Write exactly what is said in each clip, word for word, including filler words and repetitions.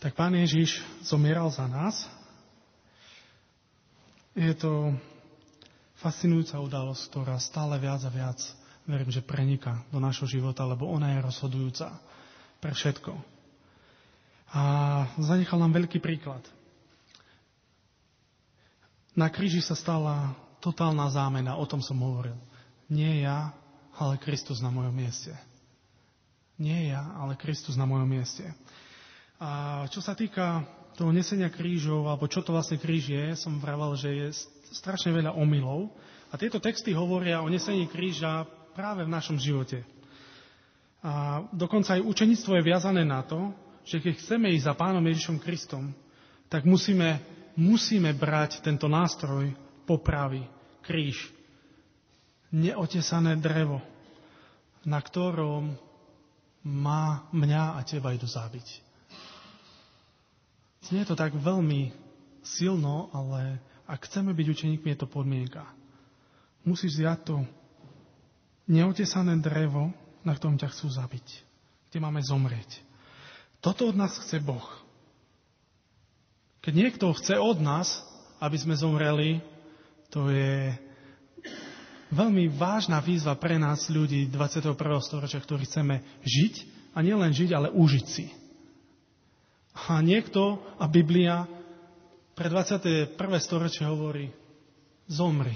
tak Pán Ježiš zomieral za nás. Je to fascinujúca udalosť, ktorá stále viac a viac, verím, že preniká do nášho života, lebo ona je rozhodujúca pre všetko. A zanechal nám veľký príklad. Na kríži sa stala totálna zámena, o tom som hovoril. Nie ja, ale Kristus na mojom mieste. Nie ja, ale Kristus na mojom mieste. A čo sa týka toho nesenia krížov, alebo čo to vlastne kríž je, som vravel, že je strašne veľa omylov. A tieto texty hovoria o nesení kríža práve v našom živote. A dokonca aj učeníctvo je viazané na to, že keď chceme ísť za Pánom Ježišom Kristom, tak musíme, musíme brať tento nástroj popravy, kríž. Neotesané drevo, na ktorom má mňa a teba idú zabiť. Nie je to tak veľmi silno, ale ak chceme byť učeníkmi, je to podmienka. Musíš zjať to neotesané drevo, na ktorom ťa chcú zabiť. Kde máme zomrieť. Toto od nás chce Boh. Keď niekto chce od nás, aby sme zomreli, to je veľmi vážna výzva pre nás, ľudí dvadsiateho prvého storočia, ktorí chceme žiť, a nielen žiť, ale užiť si. A niekto, a Biblia pre dvadsiate prvé storočie hovorí, zomri.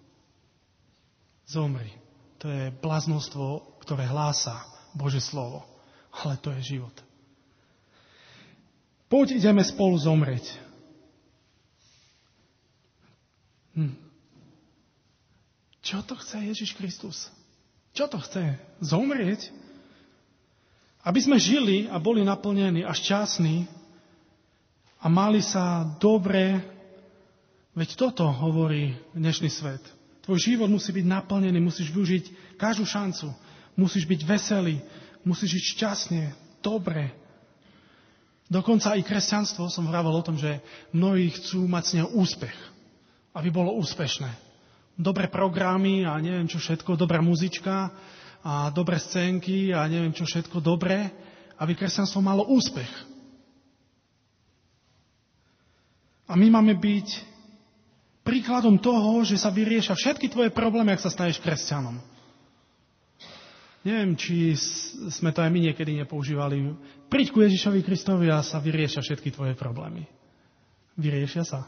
Zomri. To je bláznostvo, ktoré hlása Božie slovo. Ale to je život. Poď, ideme spolu zomrieť. Hm. Čo to chce Ježiš Kristus? Čo to chce? Zomrieť? Aby sme žili a boli naplnení a šťastní a mali sa dobre, veď toto hovorí dnešný svet. Tvoj život musí byť naplnený, musíš využiť každú šancu, musíš byť veselý, musíš žiť šťastne, dobre. Dokonca i kresťanstvo, som vravel o tom, že mnohí chcú mať z neho úspech, aby bolo úspešné. Dobré programy a neviem čo všetko, dobrá muzička a dobré scénky a neviem čo všetko dobré, aby kresťanstvo malo úspech. A my máme byť príkladom toho, že sa vyriešia všetky tvoje problémy, ak sa staneš kresťanom. Neviem, či sme to aj my niekedy nepoužívali. Príď ku Ježišovi Kristovi a sa vyriešia všetky tvoje problémy. Vyriešia sa?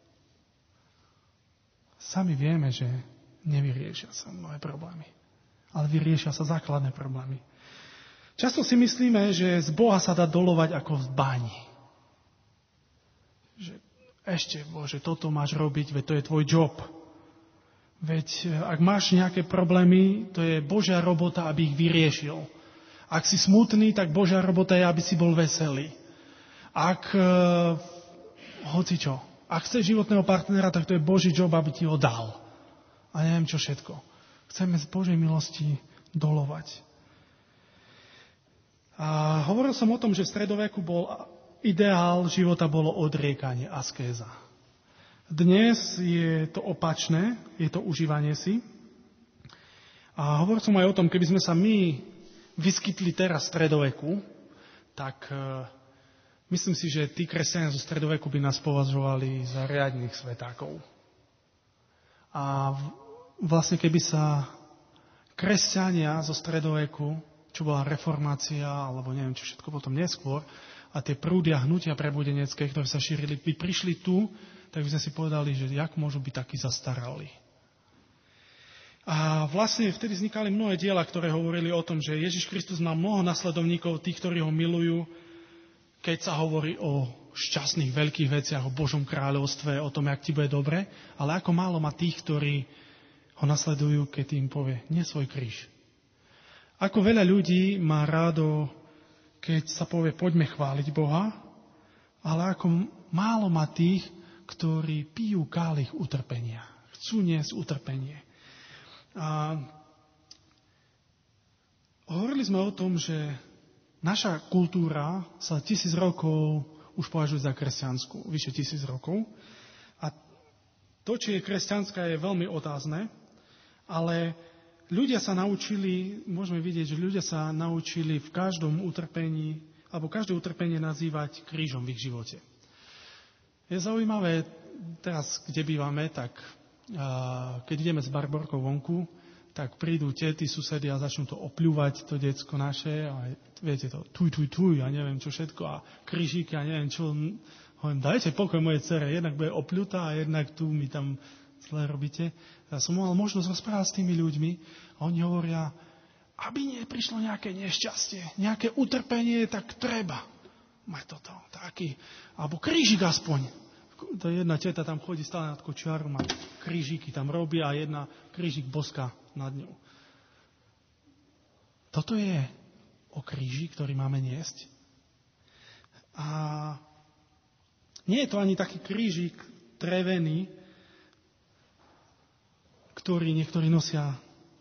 Sami vieme, že nevyriešia sa mnohé problémy. Ale vyriešia sa základné problémy. Často si myslíme, že z Boha sa dá dolovať ako v bani. Že ešte, Bože, toto máš robiť, veď to je tvoj job. Veď ak máš nejaké problémy, to je Božia robota, aby ich vyriešil. Ak si smutný, tak Božia robota je, aby si bol veselý. Ak e, hocičo. Ak chceš životného partnera, tak to je Boží job, aby ti ho dal. A neviem čo všetko. Chceme z Božej milosti dolovať. A hovoril som o tom, že v stredoveku bol ideál života bolo odriekanie, askéza. Dnes je to opačné, je to užívanie si. A hovoril som aj o tom, keby sme sa my vyskytli teraz v stredoveku, tak myslím si, že tí kresťania zo stredoveku by nás považovali za riadnych svetákov. A vlastne keby sa kresťania zo stredoveku, čo bola reformácia, alebo neviem, čo všetko potom neskôr, a tie prúdy a hnutia prebudenecké, ktoré sa šírili, by prišli tu, tak by sme si povedali, že jak môžu byť takí zastarali. A vlastne vtedy vznikali mnohé diela, ktoré hovorili o tom, že Ježiš Kristus má mnoho nasledovníkov, tých, ktorí ho milujú, keď sa hovorí o šťastných veľkých veciach, o Božom kráľovstve, o tom, jak ti bude dobre, ale ako málo má tých, ktorí ho nasledujú, keď im povie, nie svoj kríž. Ako veľa ľudí má rádo, keď sa povie, poďme chváliť Boha, ale ako málo má tých, ktorí pijú kálich utrpenia. Chcú niesť utrpenie. A hovorili sme o tom, že naša kultúra sa tisíc rokov už považuje za kresťanskú, vyše tisíc rokov. A to, či je kresťanská, je veľmi otázne, ale ľudia sa naučili, môžeme vidieť, že ľudia sa naučili v každom utrpení alebo každé utrpenie nazývať krížom v ich živote. Je zaujímavé, teraz, kde bývame, tak a, keď ideme s Barborkou vonku, tak prídu tety, susedy a začnú to opľúvať, to decko naše, a viete to, tuj, tuj, tuj, a neviem čo všetko, a krížiky, a neviem čo. Hovorím, dajte pokoj mojej dcere, jednak bude opľutá a jednak tu mi tam zle robíte. Ja som mal možnosť rozprávať s tými ľuďmi a oni hovoria, aby nie prišlo nejaké nešťastie, nejaké utrpenie, tak treba mať toto, taký, alebo krížik aspoň. To jedna teta tam chodí stále nad kočiarom a krížiky tam robí a jedna krížik boska nad ňou. Toto je o kríži, ktorý máme niesť. A nie je to ani taký krížik drevený, ktorý niektorí nosia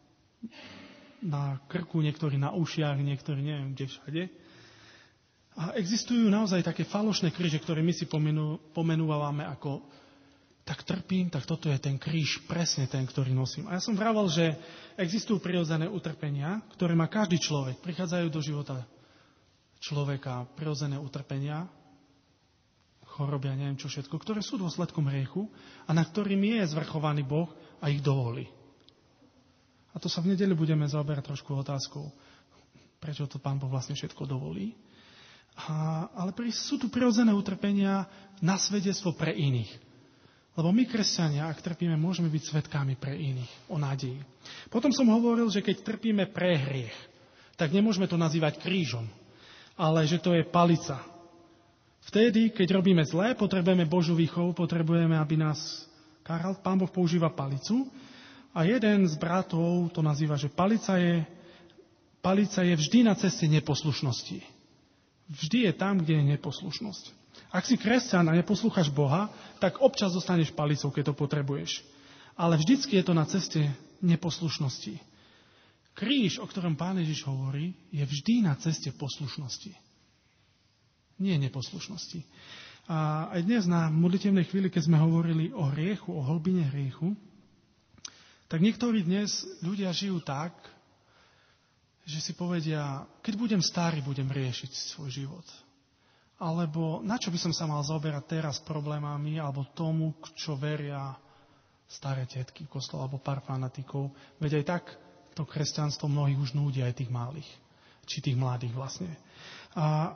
na krku, niektorí na ušiach, niektorí neviem kde všade. A existujú naozaj také falošné kríže, ktoré my si pomenú, pomenúvame ako tak trpím, tak toto je ten kríž, presne ten, ktorý nosím. A ja som vravel, že existujú prirodzené utrpenia, ktoré má každý človek. Prichádzajú do života človeka prirodzené utrpenia, choroby a neviem čo všetko, ktoré sú dôsledkom hriechu a na ktorým je zvrchovaný Boh a ich dovolí. A to sa v nedeľu budeme zaoberať trošku otázkou, prečo to Pán Boh vlastne všetko dovolí. A, ale sú tu prirodzené utrpenia na svedectvo pre iných. Lebo my, kresťania, ak trpíme, môžeme byť svedkami pre iných o nádeji. Potom som hovoril, že keď trpíme pre hriech, tak nemôžeme to nazývať krížom, ale že to je palica. Vtedy, keď robíme zlé, potrebujeme Božiu výchovu, potrebujeme, aby nás karal. Pán Boh používa palicu a jeden z bratov to nazýva, že palica je, palica je vždy na ceste neposlušnosti. Vždy je tam, kde je neposlušnosť. Ak si kresťan a neposlúchaš Boha, tak občas dostaneš palicou, keď to potrebuješ. Ale vždycky je to na ceste neposlušnosti. Kríž, o ktorom Pán Ježiš hovorí, je vždy na ceste poslušnosti. Nie neposlušnosti. A aj dnes na modlitevnej chvíli, keď sme hovorili o hriechu, o hlbine hriechu, tak niektorí dnes ľudia žijú tak, že si povedia, keď budem starý, budem riešiť svoj život. Alebo na čo by som sa mal zaoberať teraz problémami, alebo tomu, čo veria staré tetky v kostole, alebo pár fanatikov. Veď aj tak to kresťanstvo mnohých už núdi, aj tých malých, či tých mladých vlastne. A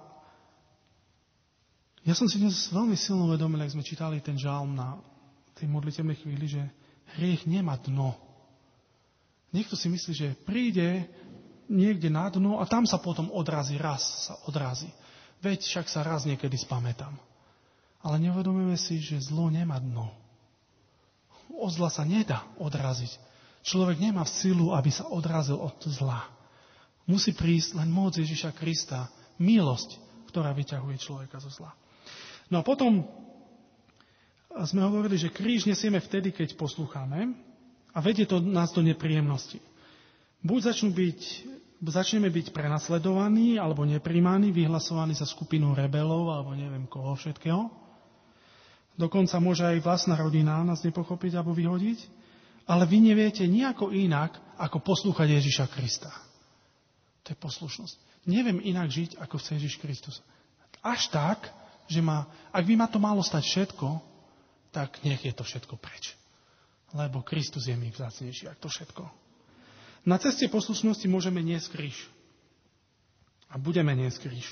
ja som si dnes veľmi silno uvedomil, ak sme čítali ten žalm na tej modlitevnej chvíli, že hriech nemá dno. Niekto si myslí, že príde niekde na dno a tam sa potom odrazí, raz sa odrazí. Veď však sa raz niekedy spamätám. Ale neuvedomujeme si, že zlo nemá dno. Od zla sa nedá odraziť. Človek nemá silu, aby sa odrazil od zla. Musí prísť len moc Ježiša Krista, milosť, ktorá vyťahuje človeka zo zla. No a potom sme hovorili, že kríž nesieme vtedy, keď poslúchame a vedie to nás do nepríjemnosti. Buď začnú byť, začneme byť prenasledovaní, alebo nepríjmaní, vyhlasovaní za skupinu rebelov, alebo neviem koho všetkého. Dokonca môže aj vlastná rodina nás nepochopiť alebo vyhodiť. Ale vy neviete nejako inak, ako poslúchať Ježiša Krista. To je poslušnosť. Neviem inak žiť, ako chce Ježiš Kristus. Až tak, že ma, ak by ma to malo stať všetko, tak nech je to všetko preč. Lebo Kristus je mi vzácnejší, ako to všetko. Na ceste poslušnosti môžeme niesť kríž. A budeme niesť kríž.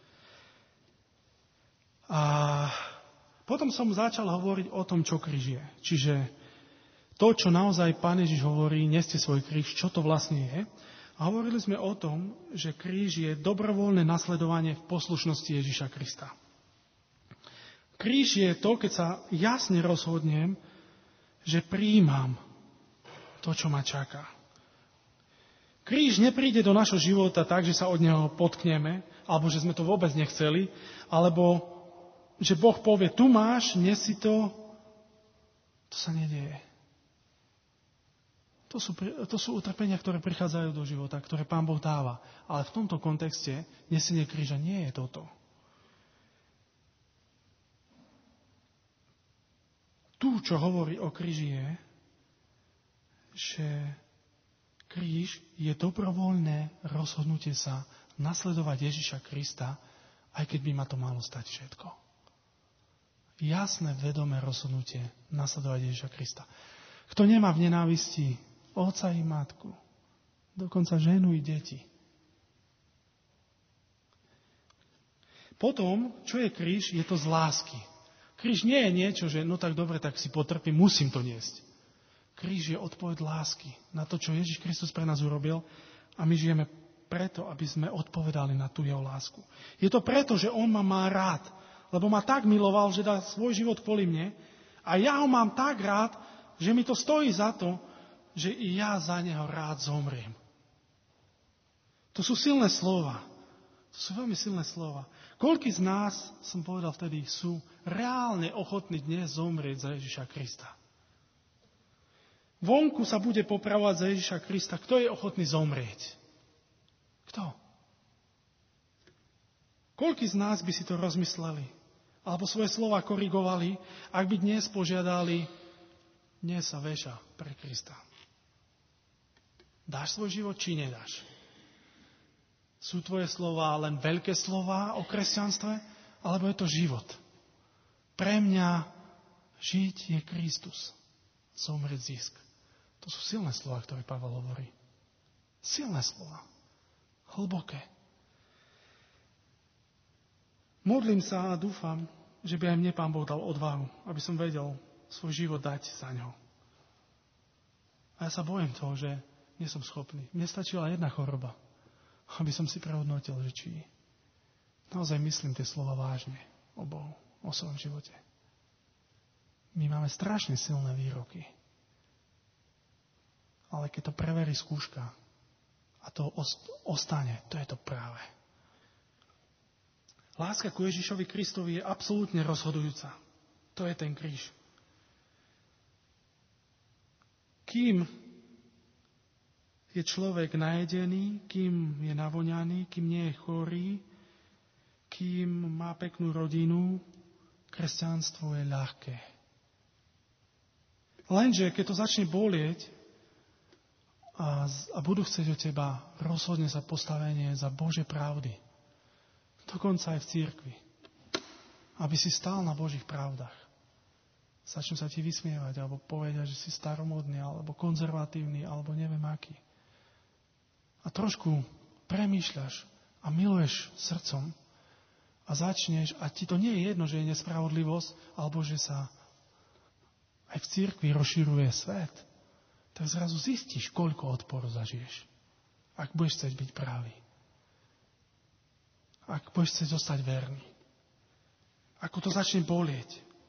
A potom som začal hovoriť o tom, čo kríž je. Čiže to, čo naozaj Pán Ježiš hovorí, neste svoj kríž, čo to vlastne je. A hovorili sme o tom, že kríž je dobrovoľné nasledovanie v poslušnosti Ježiša Krista. Kríž je to, keď sa jasne rozhodnem, že prijímam to, čo ma čaká. Kríž nepríde do našho života tak, že sa od neho potkneme, alebo že sme to vôbec nechceli, alebo že Boh povie, tu máš, nesi to. To sa nedieje. To sú, to sú utrpenia, ktoré prichádzajú do života, ktoré Pán Boh dáva. Ale v tomto kontexte nesenie kríža nie je toto. Tu, čo hovorí o kríži, je, že kríž je dobrovoľné rozhodnutie sa nasledovať Ježiša Krista aj keď by ma to malo stať všetko. Jasné, vedomé rozhodnutie nasledovať Ježiša Krista. Kto nemá v nenávisti otca i matku, dokonca ženu i deti. Potom, čo je kríž, je to z lásky. Kríž nie je niečo, že no tak dobre, tak si potrpím, musím to niesť. Kríž je odpoveď lásky na to, čo Ježiš Kristus pre nás urobil a my žijeme preto, aby sme odpovedali na tú jeho lásku. Je to preto, že on ma má rád, lebo ma tak miloval, že dá svoj život kvôli mne a ja ho mám tak rád, že mi to stojí za to, že i ja za neho rád zomriem. To sú silné slova. To sú veľmi silné slova. Koľký z nás, som povedal vtedy, sú reálne ochotní dnes zomrieť za Ježiša Krista? Vonku sa bude popravovať za Ježiša Krista. Kto je ochotný zomrieť? Kto? Koľký z nás by si to rozmysleli? Alebo svoje slova korigovali, ak by dnes požiadali, dnes sa veša pre Krista. Dáš svoj život, či nedáš? Sú tvoje slova len veľké slova o kresťanstve, alebo je to život? Pre mňa žiť je Kristus, zomrieť zisk. To sú silné slova, ktoré Pavel hovorí. Silné slova. Hlboké. Modlím sa a dúfam, že by aj mne Pán Boh dal odvahu, aby som vedel svoj život dať za ňo. A ja sa bojím toho, že nie som schopný. Mne stačila jedna choroba, aby som si prehodnotil, že či naozaj myslím tie slova vážne o Bohu, o svojom živote. My máme strašne silné výroky. Ale keď to preverí skúška a to ostane, to je to práve. Láska ku Ježišovi Kristovi je absolútne rozhodujúca. To je ten kríž. Kým je človek najedený, kým je navoňaný, kým nie je chorý, kým má peknú rodinu, kresťanstvo je ľahké. Lenže, keď to začne bolieť a, a budú chcieť od teba, rozhodne sa postavenie za Božie pravdy. Dokonca aj v cirkvi. Aby si stál na Božích pravdách. Začnú sa ti vysmievať, alebo povedať, že si staromodný, alebo konzervatívny, alebo neviem aký. A trošku premýšľaš a miluješ srdcom a začneš, a ti to nie je jedno, že je nespravodlivosť, alebo že sa aj v cirkvi rozširuje svet, tak zrazu zistíš, koľko odporu zažiješ. Ak budeš chcieť byť pravý. Ak budeš chcieť zostať verný. Ako to začne bolieť.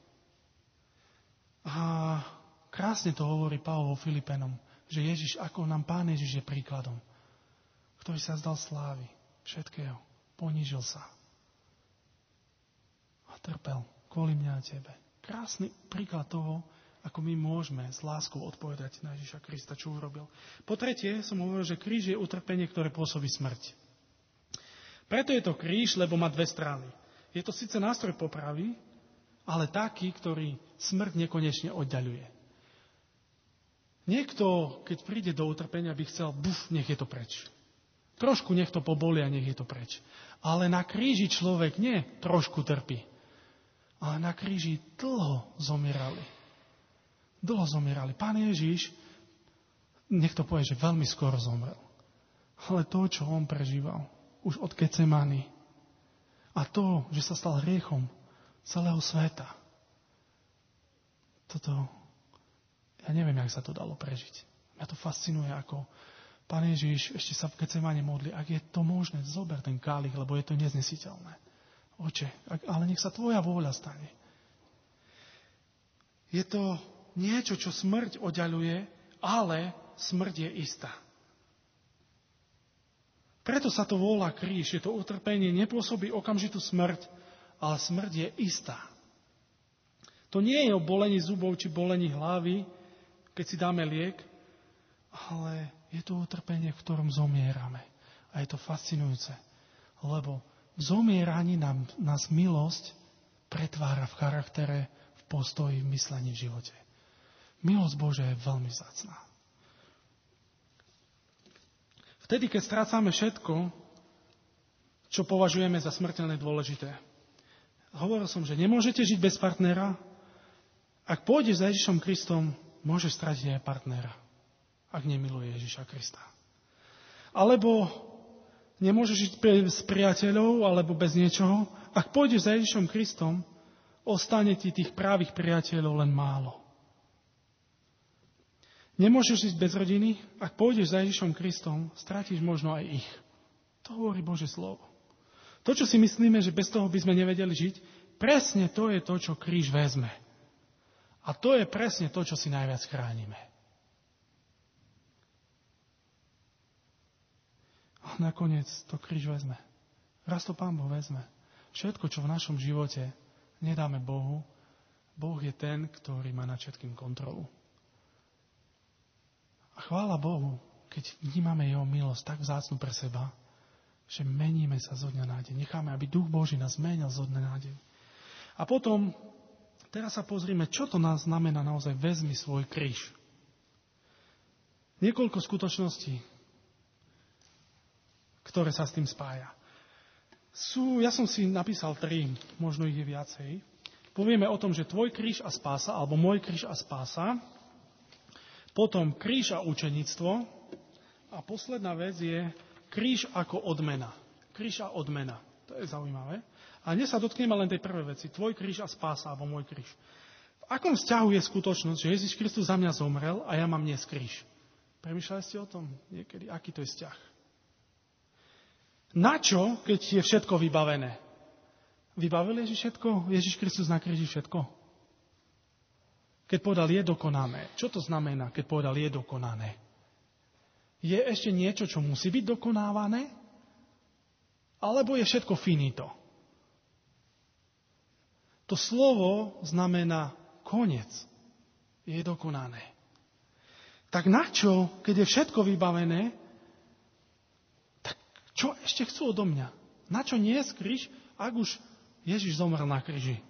A krásne to hovorí Pavol Filipenom, že Ježiš, ako nám Pán Ježiš je príkladom, ktorý sa zdal slávy, všetkého, ponížil sa a trpel kvôli mňa a tebe. Krásny príklad toho, ako my môžeme s láskou odpovedať na Ježiša Krista, čo urobil. Po tretie som hovoril, že kríž je utrpenie, ktoré pôsobí smrť. Preto je to kríž, lebo má dve strany. Je to síce nástroj popravy, ale taký, ktorý smrť nekonečne oddaľuje. Niekto, keď príde do utrpenia, by chcel, buf, nech je to preč. Trošku nech to poboli a nech je to preč. Ale na kríži človek nie trošku trpí, ale na kríži dlho zomierali. Dlho zomierali. Pán Ježiš, nech to povie, že veľmi skoro zomrel. Ale to, čo on prežíval, už od Getsemany, a to, že sa stal hriechom celého sveta, toto, ja neviem, jak sa to dalo prežiť. Mňa to fascinuje, ako Pán Ježiš ešte sa v Getsemane modlí, ak je to možné, zober ten kálich, lebo je to neznesiteľné. Oče, ale nech sa tvoja vôľa stane. Je to niečo, čo smrť oddaľuje, ale smrť je istá. Preto sa to volá kríž. Je to utrpenie, nepôsobí okamžitú smrť, ale smrť je istá. To nie je o bolení zubov či bolení hlavy, keď si dáme liek, ale je to utrpenie, v ktorom zomierame. A je to fascinujúce, lebo v zomieraní nám, nás milosť pretvára v charaktere, v postoji, v myslení, v živote. Milosť Božia je veľmi vzácna. Vtedy, keď strácame všetko, čo považujeme za smrteľne dôležité. Hovoril som, že nemôžete žiť bez partnera. Ak pôjdeš za Ježišom Kristom, môžeš stratiť aj partnera, ak nemiluje Ježiša Krista. Alebo nemôžeš žiť bez priateľov, alebo bez niečoho. Ak pôjdeš za Ježišom Kristom, ostane ti tých právých priateľov len málo. Nemôžeš žiť bez rodiny. Ak pôjdeš za Ježišom Kristom, stratíš možno aj ich. To hovorí Božie slovo. To, čo si myslíme, že bez toho by sme nevedeli žiť, presne to je to, čo kríž vezme. A to je presne to, čo si najviac chránime. A nakoniec to kríž vezme. Raz to Pán Boh vezme. Všetko, čo v našom živote nedáme Bohu, Boh je ten, ktorý má nad všetkým kontrolu. A chvála Bohu, keď vnímame Jeho milosť tak vzácnu pre seba, že meníme sa zo dňa na deň. Necháme, aby Duch Boží nás menil zo dňa na deň. A potom, teraz sa pozrime, čo to nás znamená naozaj vezmi svoj kríž. Niekoľko skutočností, ktoré sa s tým spája. Sú, ja som si napísal tri, možno ich je viacej. Povieme o tom, že tvoj kríž a spása, alebo môj kríž a spása. Potom kríž a učeníctvo. A posledná vec je kríž ako odmena. Kríž a odmena. To je zaujímavé. A dnes sa dotkneme len tej prvej veci. Tvoj kríž a spása, alebo môj kríž. V akom vzťahu je skutočnosť, že Ježiš Kristus za mňa zomrel a ja mám dnes kríž? Premýšľali ste o tom niekedy? Aký to je vzťah? Na čo, keď je všetko vybavené? Vybavil Ježiš všetko? Ježiš Kristus na kríži všetko? Keď povedal, je dokonané. Čo to znamená, keď povedal, je dokonané? Je ešte niečo, čo musí byť dokonávané? Alebo je všetko finito? To slovo znamená koniec. Je dokonané. Tak na čo, keď je všetko vybavené, tak čo ešte chcú odo mňa? Na čo nie je kríž, ak už Ježiš zomrel na kríži?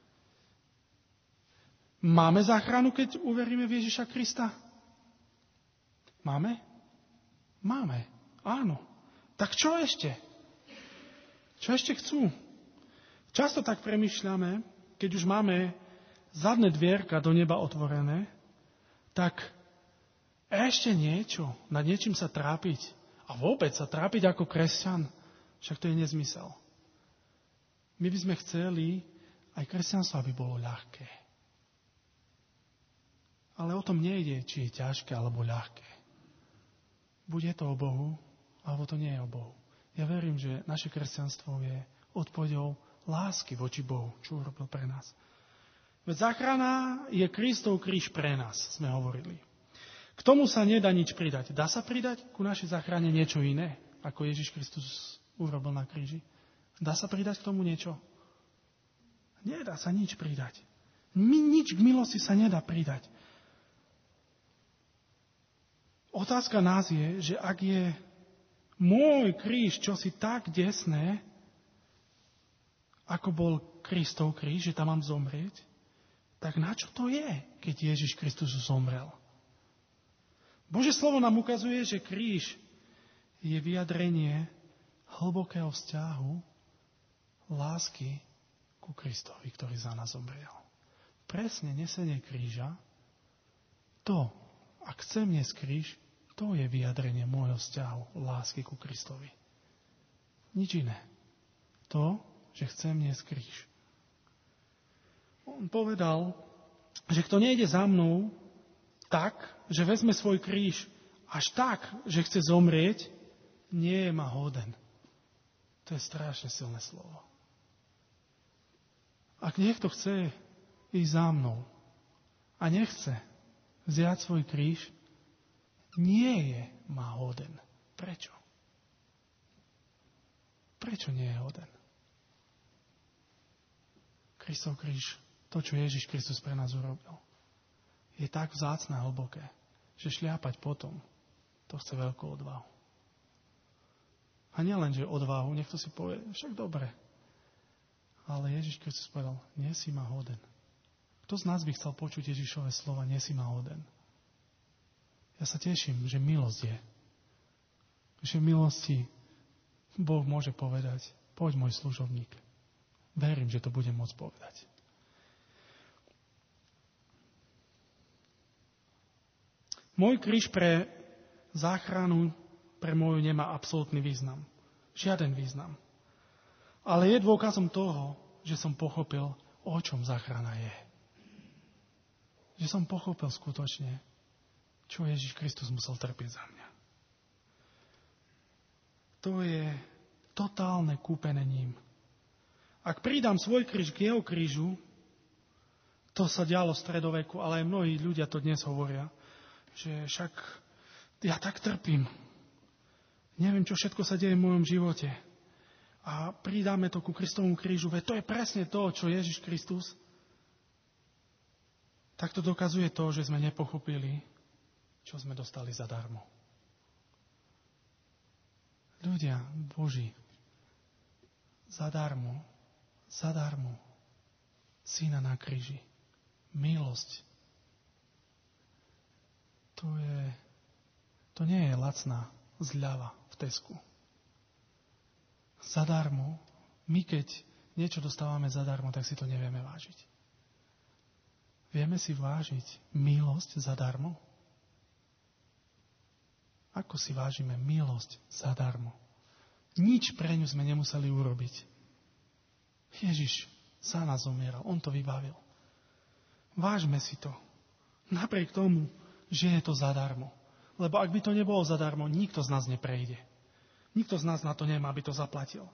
Máme záchranu, keď uveríme v Ježiša Krista? Máme? Máme. Áno. Tak čo ešte? Čo ešte chcú? Často tak premýšľame, keď už máme zadné dvierka do neba otvorené, tak ešte niečo, nad niečím sa trápiť. A vôbec sa trápiť ako kresťan, však to je nezmysel. My by sme chceli aj kresťanstvo, aby bolo ľahké. Ale o tom nejde, či je ťažké alebo ľahké. Buď je to o Bohu, alebo to nie je o Bohu. Ja verím, že naše kresťanstvo je odpoveďou lásky voči Bohu, čo urobil pre nás. Veď záchrana je Kristov kríž pre nás, sme hovorili. K tomu sa nedá nič pridať. Dá sa pridať ku našej záchrane niečo iné, ako Ježiš Kristus urobil na kríži? Dá sa pridať k tomu niečo? Nedá sa nič pridať. My, nič k milosti sa nedá pridať. Otázka nás je, že ak je môj kríž čosi tak desné, ako bol Kristov kríž, že tam mám zomrieť, tak na čo to je, keď Ježiš Kristus zomrel? Božie slovo nám ukazuje, že kríž je vyjadrenie hlbokého vzťahu lásky ku Kristovi, ktorý za nás zomrel. Presne nesenie kríža, to, ak chcem niesť kríž, to je vyjadrenie môjho vzťahu lásky ku Kristovi. Nič iné. To, že chcem niesť kríž. On povedal, že kto nejde za mnou tak, že vezme svoj kríž až tak, že chce zomrieť, nie je ma hoden. To je strašne silné slovo. Ak niekto chce ísť za mnou a nechce vziať svoj kríž, nie je ma hoden. Prečo? Prečo nie je hoden? Kristov kríž, to, čo Ježiš Kristus pre nás urobil, je tak vzácne a hlboké, že šliapať potom, to chce veľkú odvahu. A nielen, že odvahu, niekto si povie, však dobre. Ale Ježiš Kristus povedal, nie si ma hoden. Kto z nás by chcel počuť Ježišove slova, nie si ma hoden? Ja sa teším, že milosť je. Že v milosti Boh môže povedať, poď môj služobník. Verím, že to budem môcť povedať. Môj kríž pre záchranu pre moju nemá absolútny význam. Žiaden význam. Ale je dôkazom toho, že som pochopil, o čom záchrana je. Že som pochopil skutočne, čo Ježiš Kristus musel trpieť za mňa. To je totálne kúpené ním. Ak pridám svoj kríž k jeho krížu, to sa dialo v stredoveku, ale aj mnohí ľudia to dnes hovoria, že však ja tak trpím. Neviem, čo všetko sa deje v mojom živote. A pridáme to ku Kristovomu krížu. Veď to je presne to, čo Ježiš Kristus. Tak to dokazuje to, že sme nepochopili, čo sme dostali zadarmo. Ľudia Boží, zadarmo, zadarmo, Syna na kríži, milosť. To je, to nie je lacná zľava v Tesku. Zadarmo, my keď niečo dostávame zadarmo, tak si to nevieme vážiť. Vieme si vážiť milosť zadarmo? Ako si vážime milosť zadarmo? Nič pre ňu sme nemuseli urobiť. Ježiš za nás zomieral, on to vybavil. Vážme si to. Napriek tomu, že je to zadarmo. Lebo ak by to nebolo zadarmo, nikto z nás neprejde. Nikto z nás na to nemá, aby to zaplatil.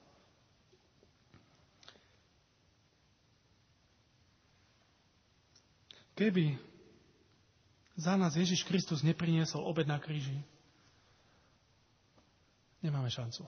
Keby za nás Ježiš Kristus nepriniesol obed na kríži, nemáme šancu.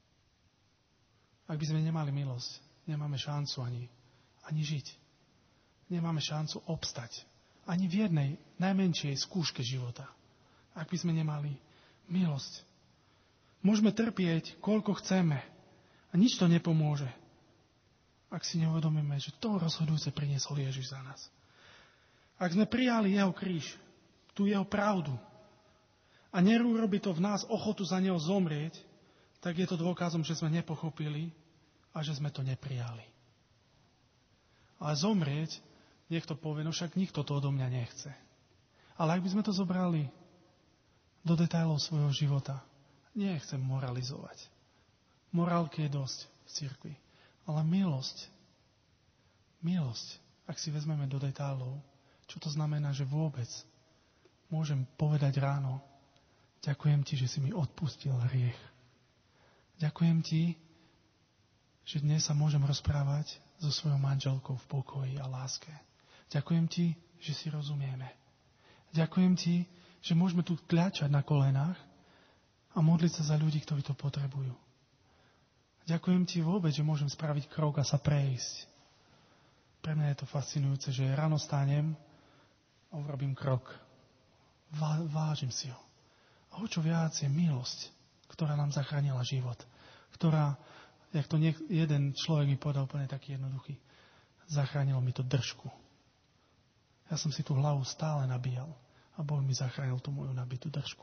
Ak by sme nemali milosť, nemáme šancu ani, ani žiť. Nemáme šancu obstať. Ani v jednej najmenšej skúške života. Ak by sme nemali milosť. Môžeme trpieť, koľko chceme. A nič to nepomôže. Ak si neuvedomíme, že to rozhodujúce priniesol Ježiš za nás. Ak sme prijali jeho kríž, tú jeho pravdu, a nerobí to v nás ochotu za neho zomrieť, tak je to dôkazom, že sme nepochopili a že sme to neprijali. Ale zomrieť, niekto povie, no však nikto to odo mňa nechce. Ale ak by sme to zobrali do detailov svojho života, nechcem moralizovať. Morálky je dosť v cirkvi. Ale milosť, milosť, ak si vezmeme do detailov, čo to znamená, že vôbec môžem povedať ráno, ďakujem ti, že si mi odpustil hriech. Ďakujem ti, že dnes sa môžem rozprávať so svojou manželkou v pokoji a láske. Ďakujem ti, že si rozumieme. Ďakujem ti, že môžeme tu kľačať na kolenách a modliť sa za ľudí, ktorí to potrebujú. Ďakujem ti vôbec, že môžem spraviť krok a sa prejsť. Pre mňa je to fascinujúce, že ráno stánem a urobím krok. Vá, vážim si ho. A o čo viac je milosť, ktorá nám zachránila život. Ktorá, jak to niek- jeden človek mi povedal úplne taký jednoduchý, zachránilo mi to držku. Ja som si tú hlavu stále nabíjal a Boh mi zachránil tú moju nabitú držku.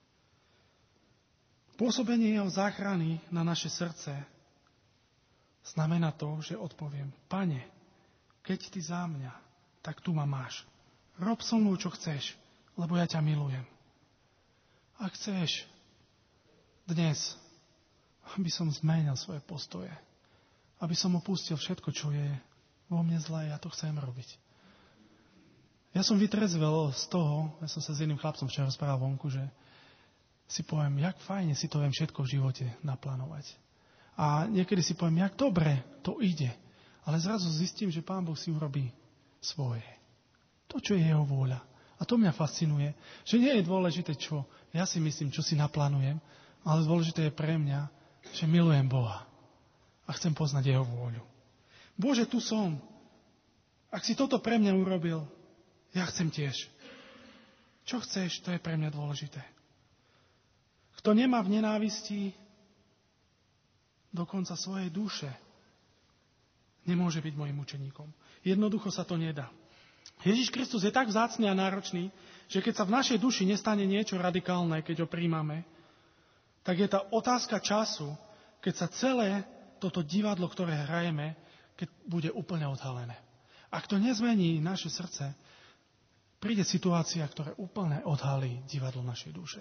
Pôsobenie jeho záchrany na naše srdce znamená to, že odpoviem, Pane, keď ty za mňa, tak tu ma máš. Rob so mnou, čo chceš, lebo ja ťa milujem. Ak chceš dnes, aby som zmenil svoje postoje, aby som opustil všetko, čo je vo mne zlé, ja to chcem robiť. Ja som vytrezvel z toho, ja som sa s jedným chlapcom včera rozprával vonku, že si poviem, jak fajne si to viem všetko v živote naplánovať. A niekedy si poviem, jak dobre to ide. Ale zrazu zistím, že Pán Boh si urobí svoje. To, čo je jeho vôľa. A to mňa fascinuje, že nie je dôležité, čo ja si myslím, čo si naplánujem, ale dôležité je pre mňa, že milujem Boha a chcem poznať jeho vôľu. Bože, tu som. Ak si toto pre mňa urobil, ja chcem tiež. Čo chceš, to je pre mňa dôležité. Kto nemá v nenávisti dokonca svojej duše, nemôže byť mojim učeníkom. Jednoducho sa to nedá. Ježiš Kristus je tak vzácny a náročný, že keď sa v našej duši nestane niečo radikálne, keď ho príjmame, tak je tá otázka času, keď sa celé toto divadlo, ktoré hrajeme, keď bude úplne odhalené. Ak to nezmení naše srdce, príde situácia, ktorá úplne odhalí divadlo našej duše.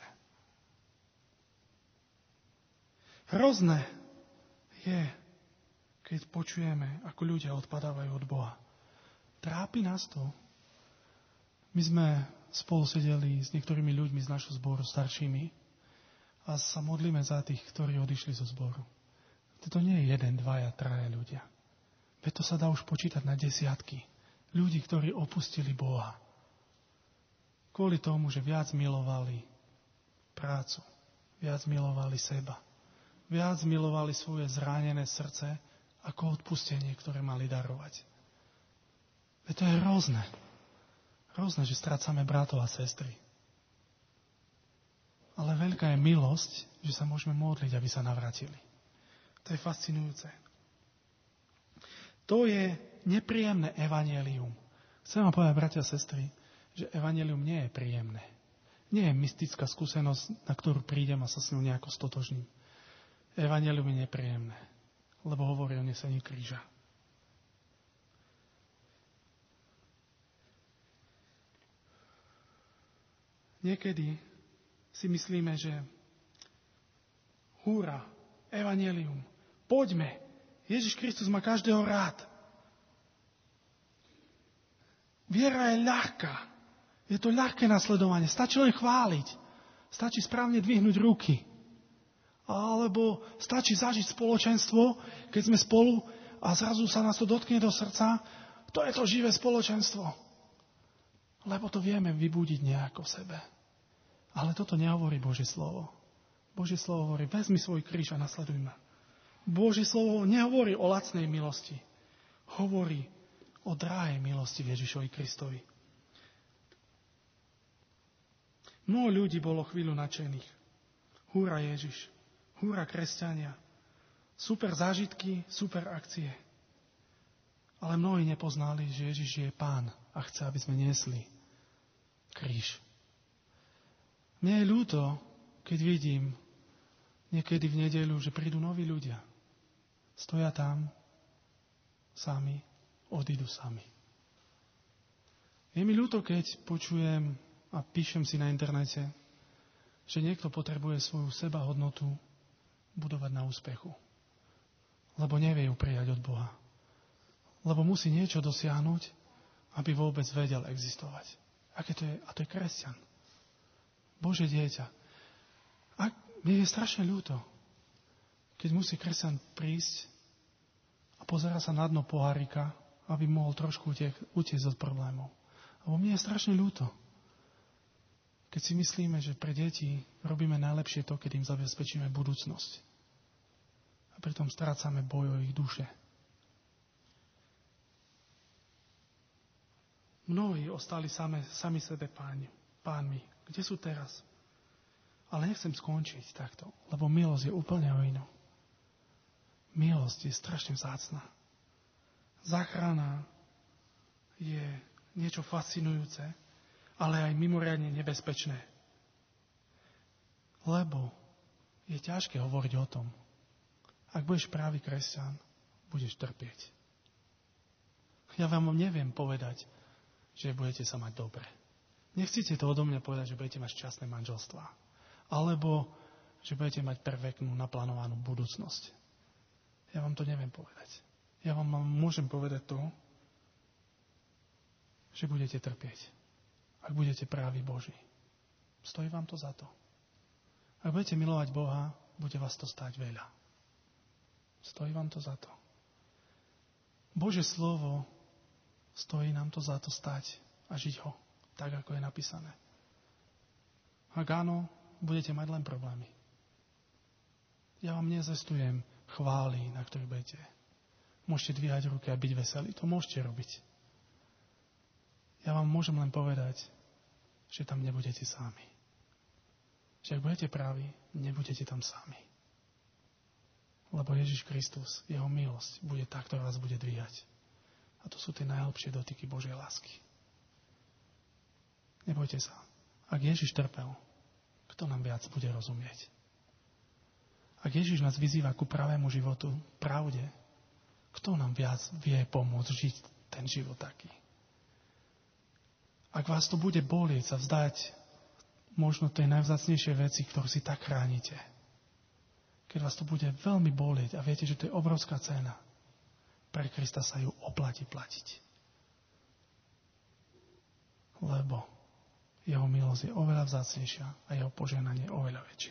Hrozné je, keď počujeme, ako ľudia odpadávajú od Boha. Trápi nás to. My sme spolu sedeli s niektorými ľuďmi z našho zboru, staršími, a sa modlíme za tých, ktorí odišli zo zboru. To nie je jeden, dvaja, traja ľudia. Veď to sa dá už počítať na desiatky ľudí, ktorí opustili Boha. Kvôli tomu, že viac milovali prácu, viac milovali seba, viac milovali svoje zranené srdce ako odpustenie, ktoré mali darovať. Veď to je hrozné. Hrozné, že strácame bratov a sestry. Ale veľká je milosť, že sa môžeme modliť, aby sa navratili. To je fascinujúce. To je nepríjemné evanjelium. Chcem vám povedať, bratia a sestry, že evanjelium nie je príjemné. Nie je mystická skúsenosť, na ktorú prídem a sa s ňou nejako stotožním. Evanjelium je nepríjemné, lebo hovorí o nesení kríža. Niekedy si myslíme, že húra, evanjelium, poďme, Ježiš Kristus má každého rád. Viera je ľahká. Je to ľahké nasledovanie. Stačí len chváliť. Stačí správne dvihnúť ruky. Alebo stačí zažiť spoločenstvo, keď sme spolu a zrazu sa nás to dotkne do srdca. To je to živé spoločenstvo. Lebo to vieme vybudiť nejako v sebe. Ale toto nehovorí Božie slovo. Božie slovo hovorí, vezmi svoj kríž a nasleduj ma. Božie slovo nehovorí o lacnej milosti. Hovorí o drahej milosti v Ježišovi Kristovi. Mnoho ľudí bolo chvíľu nadšených. Húra Ježiš. Húra kresťania. Super zážitky, super akcie. Ale mnohí nepoznali, že Ježiš je Pán a chce, aby sme niesli kríž. Mne je ľúto, keď vidím niekedy v nedeľu, že prídu noví ľudia. Stoja tam sami, odídu sami. Je mi ľúto, keď počujem a píšem si na internete, že niekto potrebuje svoju sebahodnotu budovať na úspechu. Lebo nevie ju prijať od Boha. Lebo musí niečo dosiahnuť, aby vôbec vedel existovať. Aké to je? A to je kresťan. Božie dieťa. A mne je strašne ľúto, keď musí kresťan prísť a pozerá sa na dno pohárika, aby mohol trošku utiecť od problémov. Lebo mne je strašne ľúto, keď si myslíme, že pre deti robíme najlepšie to, keď im zabezpečíme budúcnosť. A pritom strácame boj o ich duše. Mnohí ostali same, sami sebe páni, pánmi. Kde sú teraz? Ale nechcem skončiť takto, lebo milosť je úplne o inom. Milosť je strašne vzácna. Záchrana je niečo fascinujúce, ale aj mimoriadne nebezpečné. Lebo je ťažké hovoriť o tom. Ak budeš pravý kresťan, budeš trpieť. Ja vám neviem povedať, že budete sa mať dobre. Nechcete to odo mňa povedať, že budete mať šťastné manželstvá. Alebo, že budete mať perfektnú, naplánovanú budúcnosť. Ja vám to neviem povedať. Ja vám môžem povedať to, že budete trpieť. Ak budete právi Boží. Stojí vám to za to. Ak budete milovať Boha, bude vás to stáť veľa. Stojí vám to za to. Božie slovo stojí nám to za to stať a žiť ho. Tak, ako je napísané. Ak áno, budete mať len problémy. Ja vám nezestujem chvály, na ktorých budete. Môžete dvíhať ruky a byť veselí. To môžete robiť. Ja vám môžem len povedať, že tam nebudete sami. Že ak budete praví, nebudete tam sami. Lebo Ježiš Kristus, jeho milosť, bude tá, ktorá vás bude dvíhať. A to sú tie najlepšie dotyky Božej lásky. Nebojte sa. Ak Ježiš trpel, kto nám viac bude rozumieť? Ak Ježiš nás vyzýva ku pravému životu, pravde, kto nám viac vie pomôcť žiť ten život taký? Ak vás to bude bolieť sa vzdať možno tej najvzácnejšej veci, ktorú si tak chránite, keď vás to bude veľmi bolieť a viete, že to je obrovská cena, pre Krista sa ju oplatí platiť. Lebo jeho milosť je oveľa vzácnejšia a jeho požehnanie oveľa väčšie.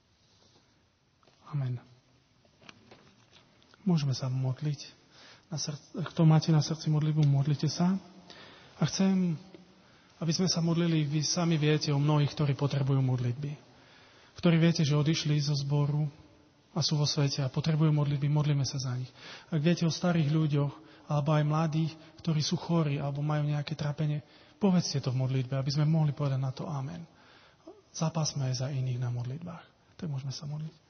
Amen. Môžeme sa modliť. Na srdci, kto máte na srdci modlitbu, modlite sa. A chcem, aby sme sa modlili, vy sami viete o mnohých, ktorí potrebujú modlitby. Ktorí viete, že odišli zo zboru a sú vo svete a potrebujú modlitby, modlíme sa za nich. Ak viete o starých ľuďoch, alebo aj mladých, ktorí sú chorí, alebo majú nejaké trápenie, povedzte to v modlitbe, aby sme mohli povedať na to amen. Zapásme aj za iných na modlitbách. Tak môžeme sa modliť.